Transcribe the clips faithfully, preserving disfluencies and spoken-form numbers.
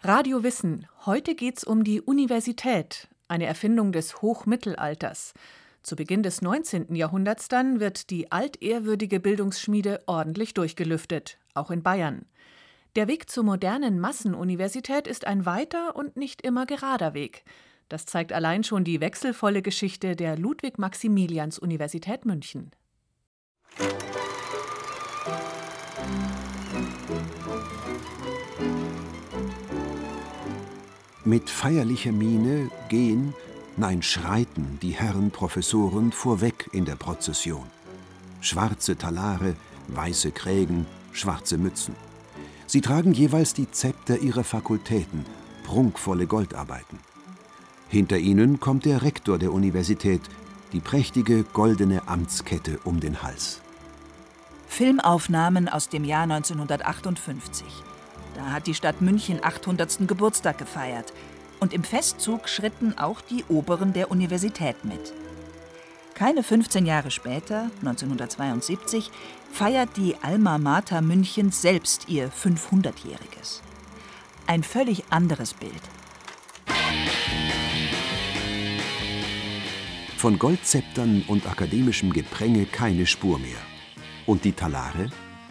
Radio Wissen. Heute geht's um die Universität, eine Erfindung des Hochmittelalters. Zu Beginn des neunzehnten Jahrhunderts dann wird die altehrwürdige Bildungsschmiede ordentlich durchgelüftet, auch in Bayern. Der Weg zur modernen Massenuniversität ist ein weiter und nicht immer gerader Weg. Das zeigt allein schon die wechselvolle Geschichte der Ludwig-Maximilians-Universität München. Mit feierlicher Miene gehen, nein schreiten die Herren Professoren vorweg in der Prozession. Schwarze Talare, weiße Krägen, schwarze Mützen. Sie tragen jeweils die Zepter ihrer Fakultäten, prunkvolle Goldarbeiten. Hinter ihnen kommt der Rektor der Universität, die prächtige goldene Amtskette um den Hals. Filmaufnahmen aus dem Jahr neunzehnhundertachtundfünfzig. Da hat die Stadt München achthundertsten Geburtstag gefeiert. Und im Festzug schritten auch die Oberen der Universität mit. Keine fünfzehn Jahre später, neunzehnhundertzweiundsiebzig, feiert die Alma Mater Münchens selbst ihr fünfhundertjähriges. Ein völlig anderes Bild. Von Goldzeptern und akademischem Gepränge keine Spur mehr. Und die Talare?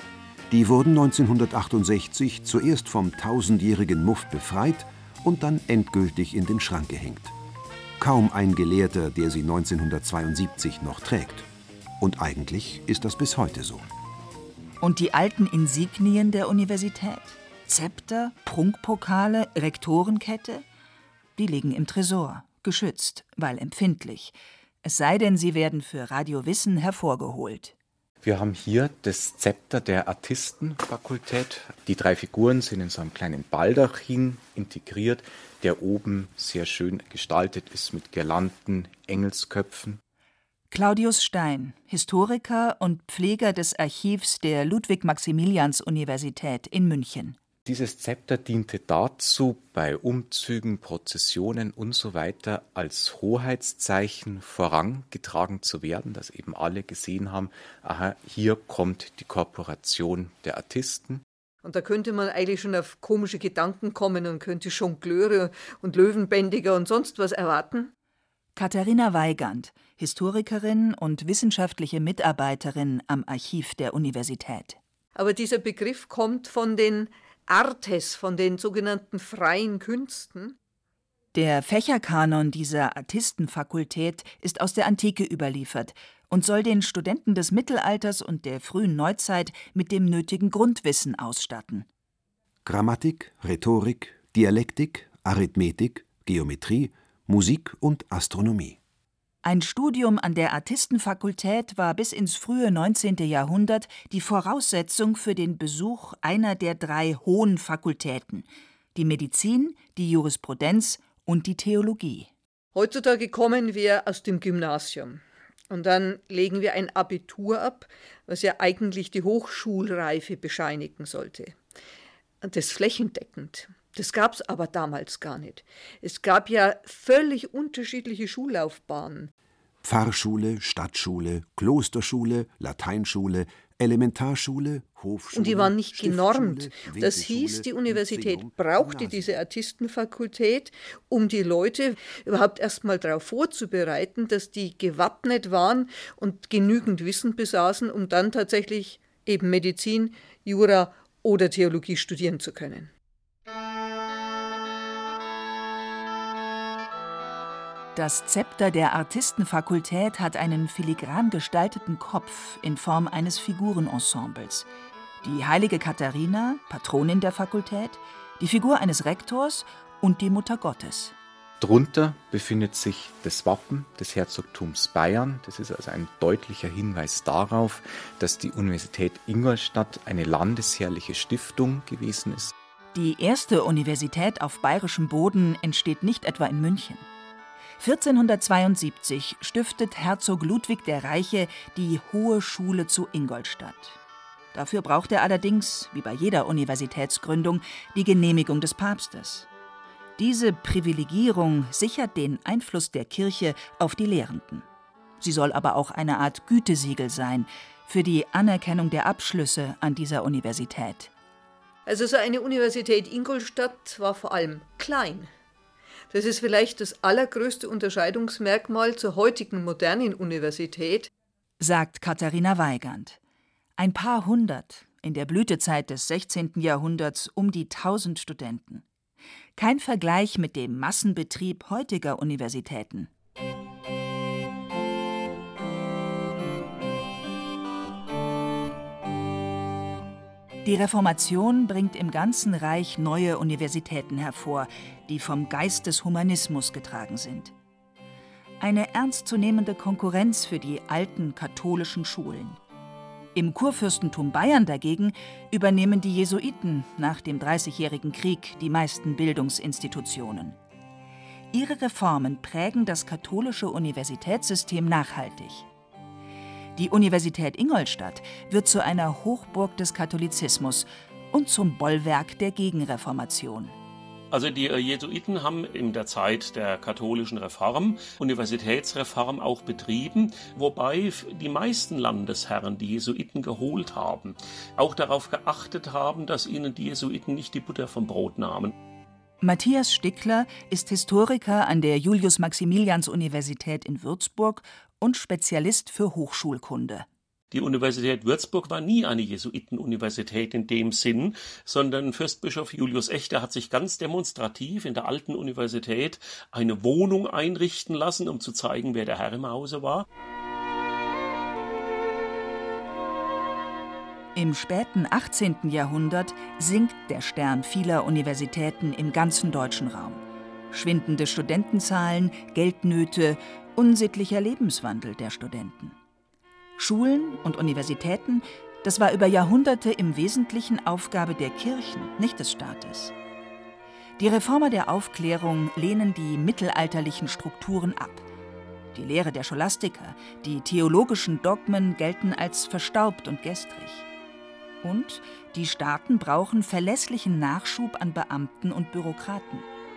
Die wurden neunzehnhundertachtundsechzig zuerst vom tausendjährigen Muff befreit und dann endgültig in den Schrank gehängt. Kaum ein Gelehrter, der sie neunzehnhundertzweiundsiebzig noch trägt. Und eigentlich ist das bis heute so. Und die alten Insignien der Universität? Zepter, Prunkpokale, Rektorenkette? Die liegen im Tresor, geschützt, weil empfindlich. Es sei denn, sie werden für Radio Wissen hervorgeholt. Wir haben hier das Zepter der Artistenfakultät. Die drei Figuren sind in so einem kleinen Baldachin integriert, der oben sehr schön gestaltet ist mit Girlanden, Engelsköpfen. Claudius Stein, Historiker und Pfleger des Archivs der Ludwig-Maximilians-Universität in München. Dieses Zepter diente dazu, bei Umzügen, Prozessionen und so weiter als Hoheitszeichen vorangetragen zu werden, dass eben alle gesehen haben, aha, hier kommt die Korporation der Artisten. Und da könnte man eigentlich schon auf komische Gedanken kommen und könnte Jongleure und Löwenbändiger und sonst was erwarten. Katharina Weigand, Historikerin und wissenschaftliche Mitarbeiterin am Archiv der Universität. Aber dieser Begriff kommt von den Artes, von den sogenannten freien Künsten. Der Fächerkanon dieser Artistenfakultät ist aus der Antike überliefert und soll den Studenten des Mittelalters und der frühen Neuzeit mit dem nötigen Grundwissen ausstatten. Grammatik, Rhetorik, Dialektik, Arithmetik, Geometrie, Musik und Astronomie. Ein Studium an der Artistenfakultät war bis ins frühe neunzehnte Jahrhundert die Voraussetzung für den Besuch einer der drei hohen Fakultäten: die Medizin, die Jurisprudenz und die Theologie. Heutzutage kommen wir aus dem Gymnasium und dann legen wir ein Abitur ab, was ja eigentlich die Hochschulreife bescheinigen sollte. Und das flächendeckend. Das gab es aber damals gar nicht. Es gab ja völlig unterschiedliche Schullaufbahnen. Pfarrschule, Stadtschule, Klosterschule, Lateinschule, Elementarschule, Hofschule. Und die waren nicht genormt. Das hieß, die Universität brauchte diese Artistenfakultät, um die Leute überhaupt erst mal darauf vorzubereiten, dass die gewappnet waren und genügend Wissen besaßen, um dann tatsächlich eben Medizin, Jura oder Theologie studieren zu können. Das Zepter der Artistenfakultät hat einen filigran gestalteten Kopf in Form eines Figurenensembles. Die heilige Katharina, Patronin der Fakultät, die Figur eines Rektors und die Mutter Gottes. Drunter befindet sich das Wappen des Herzogtums Bayern. Das ist also ein deutlicher Hinweis darauf, dass die Universität Ingolstadt eine landesherrliche Stiftung gewesen ist. Die erste Universität auf bayerischem Boden entsteht nicht etwa in München. vierzehnhundertzweiundsiebzig stiftet Herzog Ludwig der Reiche die Hohe Schule zu Ingolstadt. Dafür braucht er allerdings, wie bei jeder Universitätsgründung, die Genehmigung des Papstes. Diese Privilegierung sichert den Einfluss der Kirche auf die Lehrenden. Sie soll aber auch eine Art Gütesiegel sein für die Anerkennung der Abschlüsse an dieser Universität. Also so eine Universität Ingolstadt war vor allem klein. Das ist vielleicht das allergrößte Unterscheidungsmerkmal zur heutigen modernen Universität, sagt Katharina Weigand. Ein paar hundert, in der Blütezeit des sechzehnten Jahrhunderts um die tausend Studenten. Kein Vergleich mit dem Massenbetrieb heutiger Universitäten. Die Reformation bringt im ganzen Reich neue Universitäten hervor, die vom Geist des Humanismus getragen sind. Eine ernstzunehmende Konkurrenz für die alten katholischen Schulen. Im Kurfürstentum Bayern dagegen übernehmen die Jesuiten nach dem Dreißigjährigen Krieg die meisten Bildungsinstitutionen. Ihre Reformen prägen das katholische Universitätssystem nachhaltig. Die Universität Ingolstadt wird zu einer Hochburg des Katholizismus und zum Bollwerk der Gegenreformation. Also die Jesuiten haben in der Zeit der katholischen Reform, Universitätsreform auch betrieben, wobei die meisten Landesherren die Jesuiten geholt haben, auch darauf geachtet haben, dass ihnen die Jesuiten nicht die Butter vom Brot nahmen. Matthias Stickler ist Historiker an der Julius-Maximilians-Universität in Würzburg und Spezialist für Hochschulkunde. Die Universität Würzburg war nie eine Jesuitenuniversität in dem Sinn, sondern Fürstbischof Julius Echter hat sich ganz demonstrativ in der alten Universität eine Wohnung einrichten lassen, um zu zeigen, wer der Herr im Hause war. Im späten achtzehnten Jahrhundert sinkt der Stern vieler Universitäten im ganzen deutschen Raum. Schwindende Studentenzahlen, Geldnöte, unsittlicher Lebenswandel der Studenten. Schulen und Universitäten, das war über Jahrhunderte im Wesentlichen Aufgabe der Kirchen, nicht des Staates. Die Reformer der Aufklärung lehnen die mittelalterlichen Strukturen ab. Die Lehre der Scholastiker, die theologischen Dogmen gelten als verstaubt und gestrig. Und die Staaten brauchen verlässlichen Nachschub an Beamten und Bürokraten.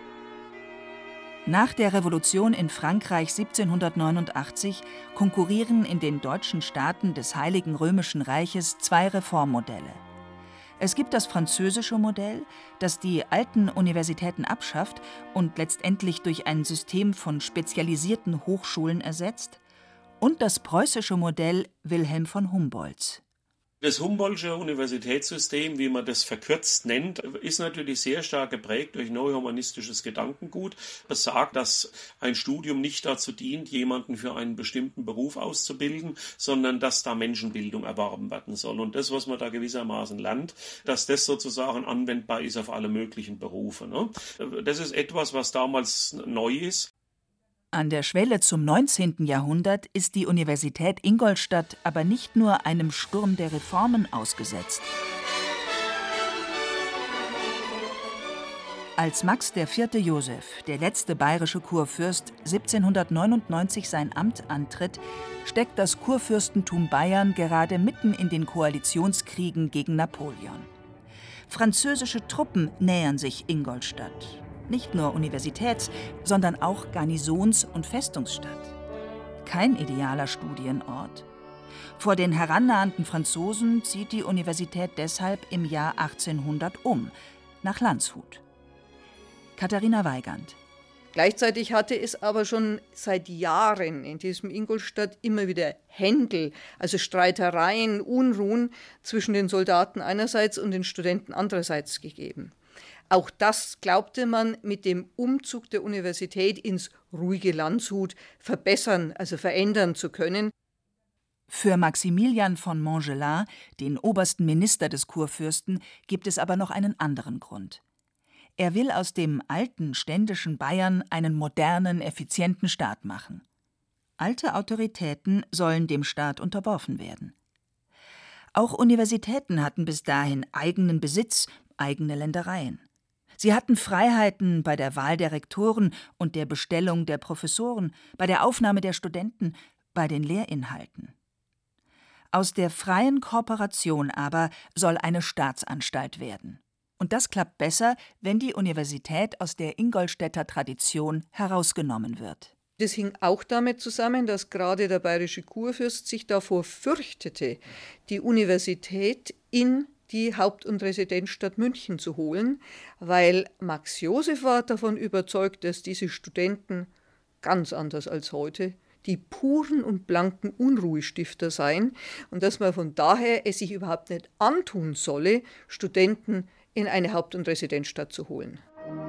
Nach der Revolution in Frankreich siebzehnhundertneunundachtzig konkurrieren in den deutschen Staaten des Heiligen Römischen Reiches zwei Reformmodelle. Es gibt das französische Modell, das die alten Universitäten abschafft und letztendlich durch ein System von spezialisierten Hochschulen ersetzt, und das preußische Modell Wilhelm von Humboldts. Das Humboldtsche Universitätssystem, wie man das verkürzt nennt, ist natürlich sehr stark geprägt durch neuhumanistisches Gedankengut. Es sagt, dass ein Studium nicht dazu dient, jemanden für einen bestimmten Beruf auszubilden, sondern dass da Menschenbildung erworben werden soll. Und das, was man da gewissermaßen lernt, dass das sozusagen anwendbar ist auf alle möglichen Berufe. Ne? Das ist etwas, was damals neu ist. An der Schwelle zum neunzehnten Jahrhundert ist die Universität Ingolstadt aber nicht nur einem Sturm der Reformen ausgesetzt. Als Max der Vierte Joseph, der letzte bayerische Kurfürst, siebzehnhundertneunundneunzig sein Amt antritt, steckt das Kurfürstentum Bayern gerade mitten in den Koalitionskriegen gegen Napoleon. Französische Truppen nähern sich Ingolstadt. Nicht nur Universitäts-, sondern auch Garnisons- und Festungsstadt. Kein idealer Studienort. Vor den herannahenden Franzosen zieht die Universität deshalb im Jahr achtzehnhundert um, nach Landshut. Katharina Weigand. Gleichzeitig hatte es aber schon seit Jahren in diesem Ingolstadt immer wieder Händel, also Streitereien, Unruhen zwischen den Soldaten einerseits und den Studenten andererseits gegeben. Auch das glaubte man mit dem Umzug der Universität ins ruhige Landshut verbessern, also verändern zu können. Für Maximilian von Montgelas, den obersten Minister des Kurfürsten, gibt es aber noch einen anderen Grund. Er will aus dem alten ständischen Bayern einen modernen, effizienten Staat machen. Alte Autoritäten sollen dem Staat unterworfen werden. Auch Universitäten hatten bis dahin eigenen Besitz, eigene Ländereien. Sie hatten Freiheiten bei der Wahl der Rektoren und der Bestellung der Professoren, bei der Aufnahme der Studenten, bei den Lehrinhalten. Aus der freien Kooperation aber soll eine Staatsanstalt werden. Und das klappt besser, wenn die Universität aus der Ingolstädter Tradition herausgenommen wird. Das hing auch damit zusammen, dass gerade der bayerische Kurfürst sich davor fürchtete, die Universität in die Haupt- und Residenzstadt München zu holen, weil Max Joseph war davon überzeugt, dass diese Studenten, ganz anders als heute, die puren und blanken Unruhestifter seien und dass man von daher es sich überhaupt nicht antun solle, Studenten in eine Haupt- und Residenzstadt zu holen.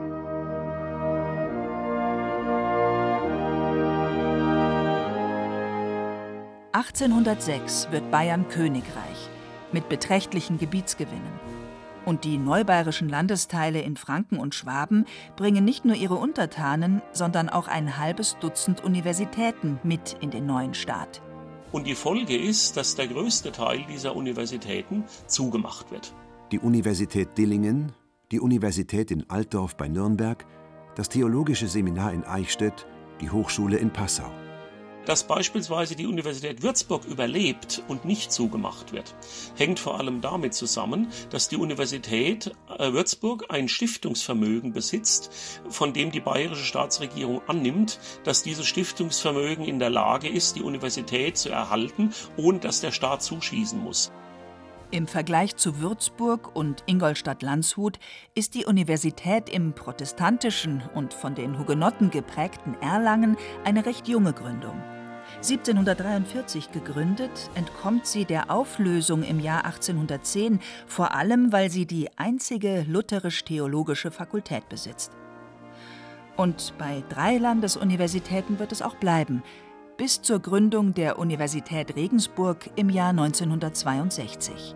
achtzehnhundertsechs wird Bayern Königreich mit beträchtlichen Gebietsgewinnen. Und die neubayerischen Landesteile in Franken und Schwaben bringen nicht nur ihre Untertanen, sondern auch ein halbes Dutzend Universitäten mit in den neuen Staat. Und die Folge ist, dass der größte Teil dieser Universitäten zugemacht wird. Die Universität Dillingen, die Universität in Altdorf bei Nürnberg, das Theologische Seminar in Eichstätt, die Hochschule in Passau. Dass beispielsweise die Universität Würzburg überlebt und nicht zugemacht wird, hängt vor allem damit zusammen, dass die Universität Würzburg ein Stiftungsvermögen besitzt, von dem die bayerische Staatsregierung annimmt, dass dieses Stiftungsvermögen in der Lage ist, die Universität zu erhalten, ohne dass der Staat zuschießen muss. Im Vergleich zu Würzburg und Ingolstadt-Landshut ist die Universität im protestantischen und von den Hugenotten geprägten Erlangen eine recht junge Gründung. siebzehnhundertdreiundvierzig gegründet, entkommt sie der Auflösung im Jahr achtzehnhundertzehn, vor allem weil sie die einzige lutherisch-theologische Fakultät besitzt. Und bei drei Landesuniversitäten wird es auch bleiben, bis zur Gründung der Universität Regensburg im Jahr neunzehnhundertzweiundsechzig.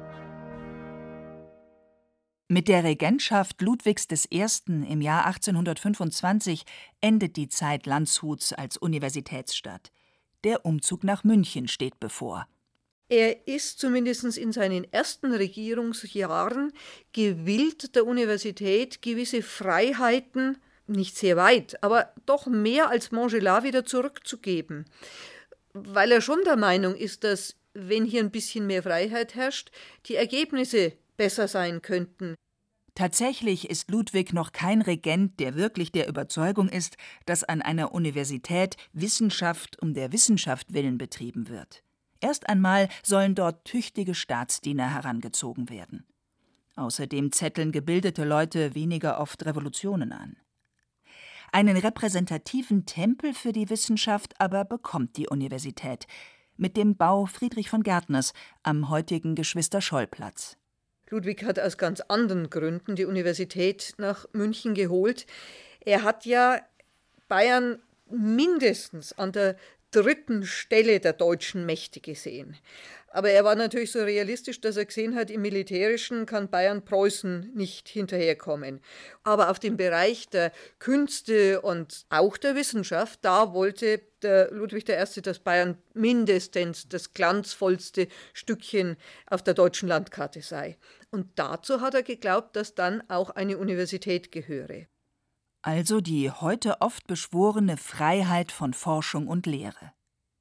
Mit der Regentschaft Ludwigs des Ersten im Jahr achtzehnhundertfünfundzwanzig endet die Zeit Landshuts als Universitätsstadt. Der Umzug nach München steht bevor. Er ist zumindest in seinen ersten Regierungsjahren gewillt, der Universität gewisse Freiheiten, nicht sehr weit, aber doch mehr als Montgelas wieder zurückzugeben. Weil er schon der Meinung ist, dass, wenn hier ein bisschen mehr Freiheit herrscht, die Ergebnisse besser sein könnten. Tatsächlich ist Ludwig noch kein Regent, der wirklich der Überzeugung ist, dass an einer Universität Wissenschaft um der Wissenschaft willen betrieben wird. Erst einmal sollen dort tüchtige Staatsdiener herangezogen werden. Außerdem zetteln gebildete Leute weniger oft Revolutionen an. Einen repräsentativen Tempel für die Wissenschaft aber bekommt die Universität mit dem Bau Friedrich von Gärtners am heutigen Geschwister-Scholl-Platz. Ludwig hat aus ganz anderen Gründen die Universität nach München geholt. Er hat ja Bayern mindestens an der dritten Stelle der deutschen Mächte gesehen. Aber er war natürlich so realistisch, dass er gesehen hat, im Militärischen kann Bayern Preußen nicht hinterherkommen. Aber auf dem Bereich der Künste und auch der Wissenschaft, da wollte der Ludwig der Erste, dass Bayern mindestens das glanzvollste Stückchen auf der deutschen Landkarte sei. Und dazu hat er geglaubt, dass dann auch eine Universität gehöre. Also die heute oft beschworene Freiheit von Forschung und Lehre.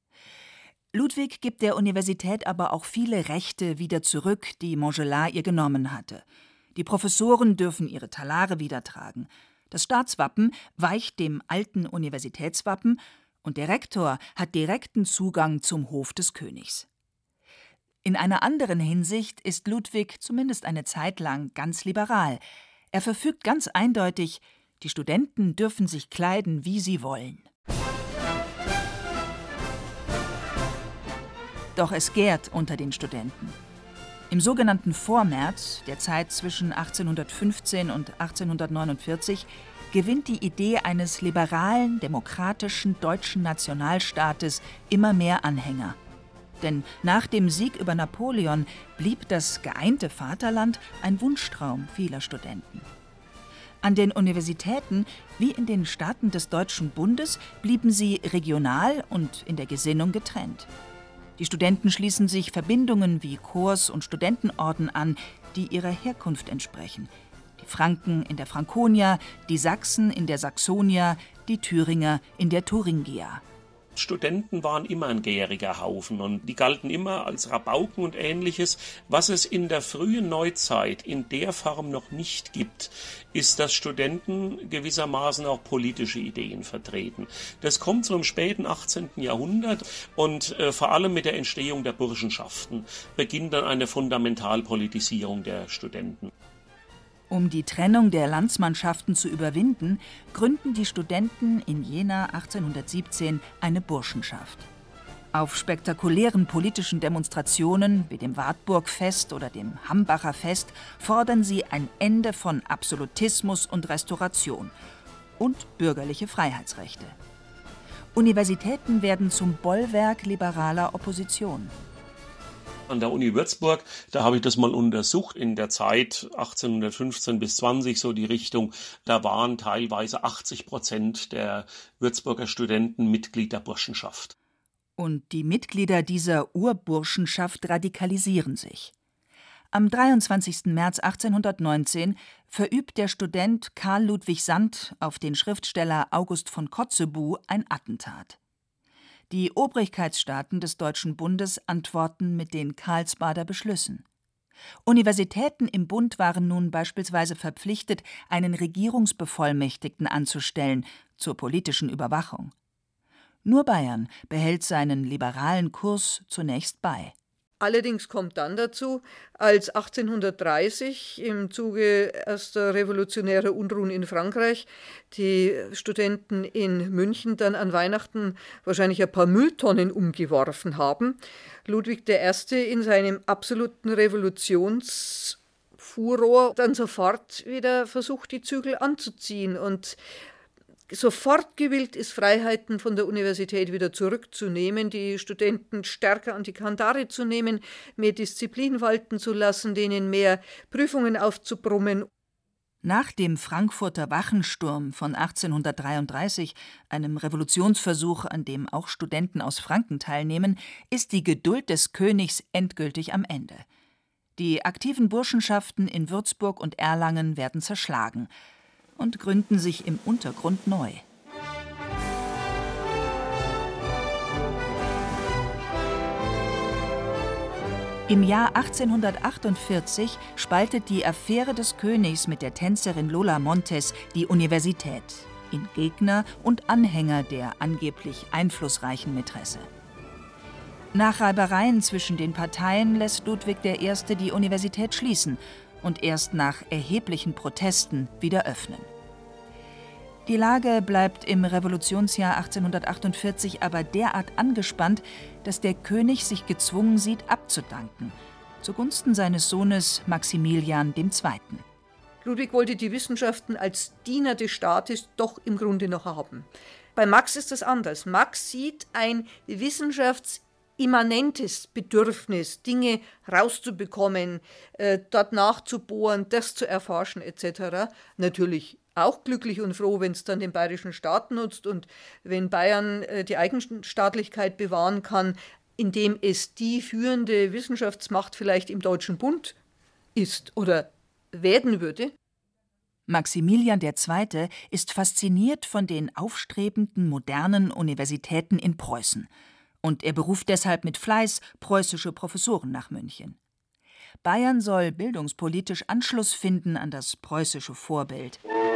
Ludwig gibt der Universität aber auch viele Rechte wieder zurück, die Montgelas ihr genommen hatte. Die Professoren dürfen ihre Talare wieder tragen. Das Staatswappen weicht dem alten Universitätswappen und der Rektor hat direkten Zugang zum Hof des Königs. In einer anderen Hinsicht ist Ludwig zumindest eine Zeit lang ganz liberal. Er verfügt ganz eindeutig, die Studenten dürfen sich kleiden, wie sie wollen. Doch es gärt unter den Studenten. Im sogenannten Vormärz, der Zeit zwischen achtzehnhundertfünfzehn und achtzehnhundertneunundvierzig, gewinnt die Idee eines liberalen, demokratischen deutschen Nationalstaates immer mehr Anhänger. Denn nach dem Sieg über Napoleon blieb das geeinte Vaterland ein Wunschtraum vieler Studenten. An den Universitäten, wie in den Staaten des Deutschen Bundes, blieben sie regional und in der Gesinnung getrennt. Die Studenten schließen sich Verbindungen wie Korps und Studentenorden an, die ihrer Herkunft entsprechen. Die Franken in der Franconia, die Sachsen in der Saxonia, die Thüringer in der Thuringia. Studenten waren immer ein gäriger Haufen und die galten immer als Rabauken und Ähnliches. Was es in der frühen Neuzeit in der Form noch nicht gibt, ist, dass Studenten gewissermaßen auch politische Ideen vertreten. Das kommt so im späten achtzehnten Jahrhundert und äh, vor allem mit der Entstehung der Burschenschaften beginnt dann eine Fundamentalpolitisierung der Studenten. Um die Trennung der Landsmannschaften zu überwinden, gründen die Studenten in Jena achtzehnhundertsiebzehn eine Burschenschaft. Auf spektakulären politischen Demonstrationen wie dem Wartburgfest oder dem Hambacher Fest fordern sie ein Ende von Absolutismus und Restauration und bürgerliche Freiheitsrechte. Universitäten werden zum Bollwerk liberaler Opposition. An der Uni Würzburg, da habe ich das mal untersucht, in der Zeit achtzehnhundertfünfzehn bis zwanzig, so die Richtung, da waren teilweise achtzig Prozent der Würzburger Studenten Mitglied der Burschenschaft. Und die Mitglieder dieser Urburschenschaft radikalisieren sich. Am dreiundzwanzigsten März achtzehnhundertneunzehn verübt der Student Karl Ludwig Sand auf den Schriftsteller August von Kotzebue ein Attentat. Die Obrigkeitsstaaten des Deutschen Bundes antworten mit den Karlsbader Beschlüssen. Universitäten im Bund waren nun beispielsweise verpflichtet, einen Regierungsbevollmächtigten anzustellen zur politischen Überwachung. Nur Bayern behält seinen liberalen Kurs zunächst bei. Allerdings kommt dann dazu, als achtzehnhundertdreißig im Zuge erster revolutionärer Unruhen in Frankreich die Studenten in München dann an Weihnachten wahrscheinlich ein paar Mülltonnen umgeworfen haben, Ludwig der Erste in seinem absoluten Revolutionsfuror dann sofort wieder versucht, die Zügel anzuziehen und sofort gewillt ist, Freiheiten von der Universität wieder zurückzunehmen, die Studenten stärker an die Kandare zu nehmen, mehr Disziplin walten zu lassen, denen mehr Prüfungen aufzubrummen. Nach dem Frankfurter Wachensturm von achtzehnhundertdreiunddreißig, einem Revolutionsversuch, an dem auch Studenten aus Franken teilnehmen, ist die Geduld des Königs endgültig am Ende. Die aktiven Burschenschaften in Würzburg und Erlangen werden zerschlagen und gründen sich im Untergrund neu. Im Jahr achtzehnhundertachtundvierzig spaltet die Affäre des Königs mit der Tänzerin Lola Montes die Universität in Gegner und Anhänger der angeblich einflussreichen Mätresse. Nach Reibereien zwischen den Parteien lässt Ludwig der Erste die Universität schließen und erst nach erheblichen Protesten wieder öffnen. Die Lage bleibt im Revolutionsjahr achtzehnhundertachtundvierzig aber derart angespannt, dass der König sich gezwungen sieht, abzudanken, zugunsten seines Sohnes Maximilian der Zweite. Ludwig wollte die Wissenschaften als Diener des Staates doch im Grunde noch haben. Bei Max ist das anders. Max sieht ein wissenschaftsimmanentes Bedürfnis, Dinge rauszubekommen, äh, dort nachzubohren, das zu erforschen et cetera. Natürlich auch glücklich und froh, wenn es dann den bayerischen Staat nutzt und wenn Bayern äh, die Eigenstaatlichkeit bewahren kann, indem es die führende Wissenschaftsmacht vielleicht im Deutschen Bund ist oder werden würde. Maximilian der Zweite ist fasziniert von den aufstrebenden modernen Universitäten in Preußen und er beruft deshalb mit Fleiß preußische Professoren nach München. Bayern soll bildungspolitisch Anschluss finden an das preußische Vorbild.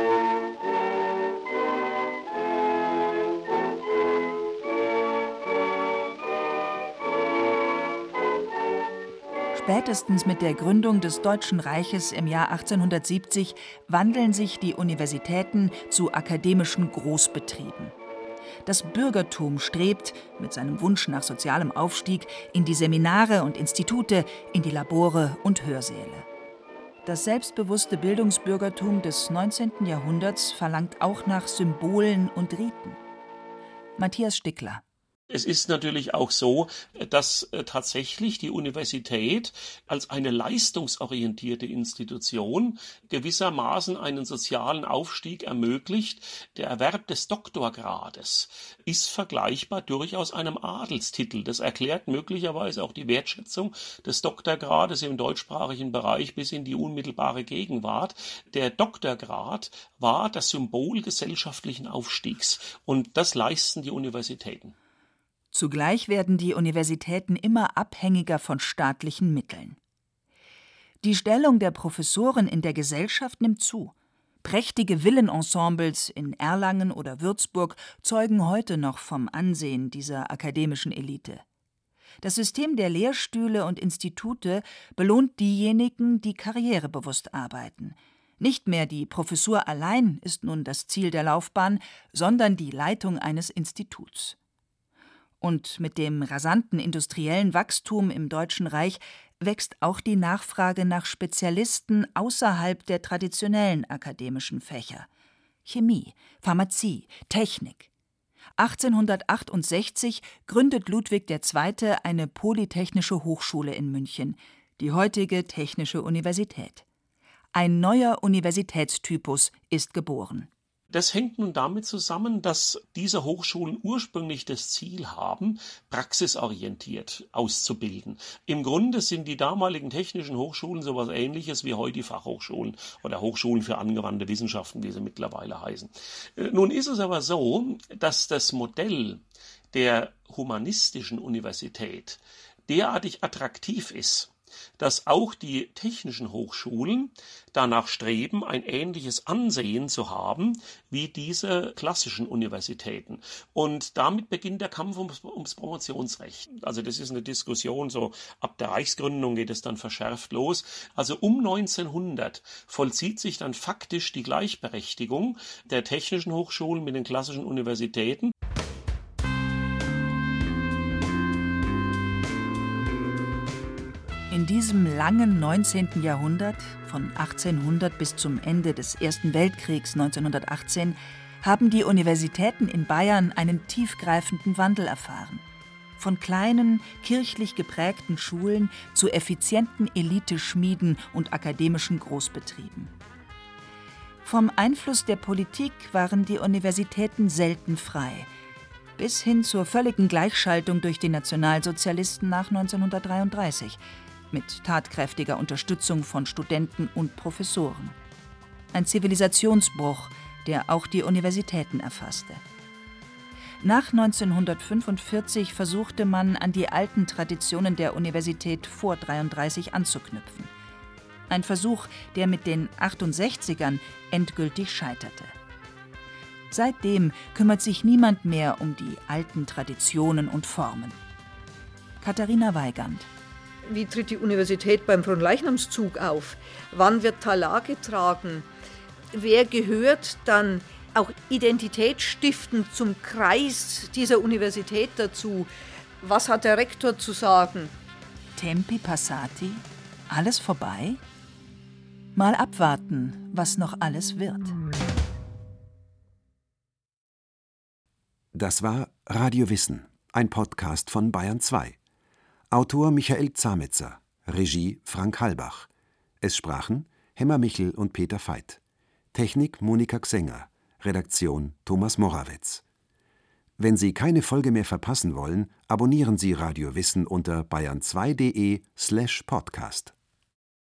Spätestens mit der Gründung des Deutschen Reiches im Jahr achtzehnhundertsiebzig wandeln sich die Universitäten zu akademischen Großbetrieben. Das Bürgertum strebt, mit seinem Wunsch nach sozialem Aufstieg, in die Seminare und Institute, in die Labore und Hörsäle. Das selbstbewusste Bildungsbürgertum des neunzehnten Jahrhunderts verlangt auch nach Symbolen und Riten. Matthias Stickler. Es ist natürlich auch so, dass äh, tatsächlich die Universität als eine leistungsorientierte Institution gewissermaßen einen sozialen Aufstieg ermöglicht. Der Erwerb des Doktorgrades ist vergleichbar durchaus einem Adelstitel. Das erklärt möglicherweise auch die Wertschätzung des Doktorgrades im deutschsprachigen Bereich bis in die unmittelbare Gegenwart. Der Doktorgrad war das Symbol gesellschaftlichen Aufstiegs und das leisten die Universitäten. Zugleich werden die Universitäten immer abhängiger von staatlichen Mitteln. Die Stellung der Professoren in der Gesellschaft nimmt zu. Prächtige Villenensembles in Erlangen oder Würzburg zeugen heute noch vom Ansehen dieser akademischen Elite. Das System der Lehrstühle und Institute belohnt diejenigen, die karrierebewusst arbeiten. Nicht mehr die Professur allein ist nun das Ziel der Laufbahn, sondern die Leitung eines Instituts. Und mit dem rasanten industriellen Wachstum im Deutschen Reich wächst auch die Nachfrage nach Spezialisten außerhalb der traditionellen akademischen Fächer. Chemie, Pharmazie, Technik. achtzehnhundertachtundsechzig gründet Ludwig der Zweite eine polytechnische Hochschule in München, die heutige Technische Universität. Ein neuer Universitätstypus ist geboren. Das hängt nun damit zusammen, dass diese Hochschulen ursprünglich das Ziel haben, praxisorientiert auszubilden. Im Grunde sind die damaligen technischen Hochschulen so etwas Ähnliches wie heute die Fachhochschulen oder Hochschulen für angewandte Wissenschaften, wie sie mittlerweile heißen. Nun ist es aber so, dass das Modell der humanistischen Universität derartig attraktiv ist, dass auch die technischen Hochschulen danach streben, ein ähnliches Ansehen zu haben wie diese klassischen Universitäten. Und damit beginnt der Kampf ums, ums Promotionsrecht. Also das ist eine Diskussion, so ab der Reichsgründung geht es dann verschärft los. Also um neunzehnhundert vollzieht sich dann faktisch die Gleichberechtigung der technischen Hochschulen mit den klassischen Universitäten. In diesem langen neunzehnten Jahrhundert, von achtzehnhundert bis zum Ende des Ersten Weltkriegs neunzehnhundertachtzehn, haben die Universitäten in Bayern einen tiefgreifenden Wandel erfahren. Von kleinen, kirchlich geprägten Schulen zu effizienten Eliteschmieden und akademischen Großbetrieben. Vom Einfluss der Politik waren die Universitäten selten frei, bis hin zur völligen Gleichschaltung durch die Nationalsozialisten nach neunzehnhundertdreiunddreißig. Mit tatkräftiger Unterstützung von Studenten und Professoren. Ein Zivilisationsbruch, der auch die Universitäten erfasste. Nach neunzehnhundertfünfundvierzig versuchte man, an die alten Traditionen der Universität vor dreiunddreißig anzuknüpfen. Ein Versuch, der mit den achtundsechzigern endgültig scheiterte. Seitdem kümmert sich niemand mehr um die alten Traditionen und Formen. Katharina Weigand. Wie tritt die Universität beim Fronleichnamszug auf? Wann wird Talar getragen? Wer gehört dann auch identitätsstiftend zum Kreis dieser Universität dazu? Was hat der Rektor zu sagen? Tempi passati? Alles vorbei? Mal abwarten, was noch alles wird. Das war Radio Wissen, ein Podcast von Bayern zwei. Autor Michael Zametzer, Regie Frank Halbach. Es sprachen Hemmer Michel und Peter Veit. Technik Monika Xenger. Redaktion Thomas Morawetz. Wenn Sie keine Folge mehr verpassen wollen, abonnieren Sie Radio Wissen unter bayern zwei punkt de slash podcast.